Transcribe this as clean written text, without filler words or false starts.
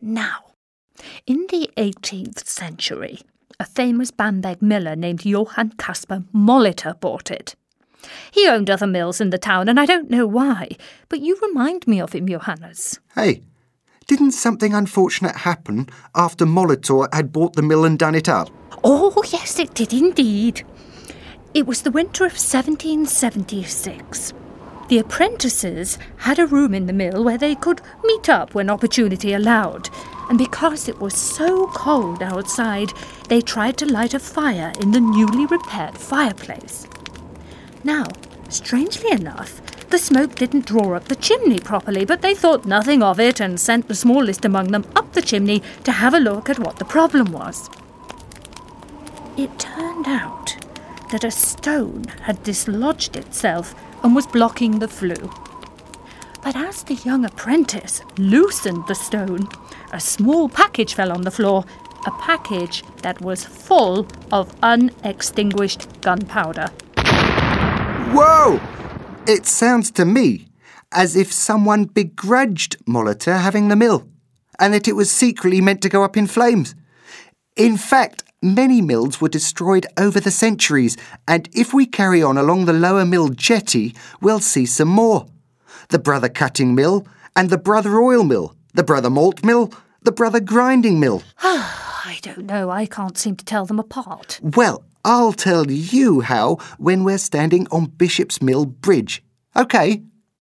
Now, in the 18th century, a famous Bamberg miller named Johann Caspar Molitor bought it. He owned other mills in the town, and I don't know why, but you remind me of him, Johannes. Hey, didn't something unfortunate happen after Molitor had bought the mill and done it up? Oh, yes, it did indeed. It was the winter of 1776. The apprentices had a room in the mill where they could meet up when opportunity allowed, and because it was so cold outside, they tried to light a fire in the newly repaired fireplace. Now, strangely enough, the smoke didn't draw up the chimney properly, but they thought nothing of it and sent the smallest among them up the chimney to have a look at what the problem was. It turned out that a stone had dislodged itself and was blocking the flue. But as the young apprentice loosened the stone, a small package fell on the floor, a package that was full of unextinguished gunpowder. Whoa! It sounds to me as if someone begrudged Molitor having the mill, and that it was secretly meant to go up in flames. In fact, many mills were destroyed over the centuries, and if we carry on along the Lower Mill jetty, we'll see some more. The Brother Cutting Mill, and the Brother Oil Mill, the Brother Malt Mill, the Brother Grinding Mill. I don't know, I can't seem to tell them apart. Well, I'll tell you how when we're standing on Bishop's Mill Bridge. OK?